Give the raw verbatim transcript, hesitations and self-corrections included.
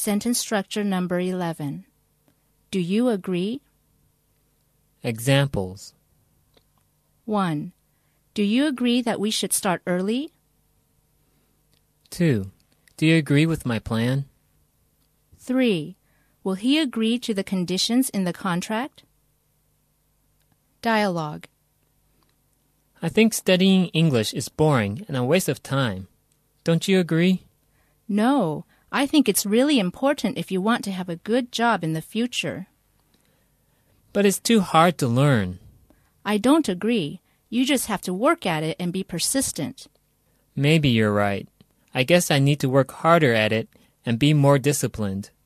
Sentence structure number eleven. Do you agree? Examples. one. Do you agree that we should start early? two. Do you agree with my plan? three. Will he agree to the conditions in the contract? Dialogue. I think studying English is boring and a waste of time. Don't you agree? No, I think it's really important if you want to have a good job in the future. But it's too hard to learn. I don't agree. You just have to work at it and be persistent. Maybe you're right. I guess I need to work harder at it and be more disciplined.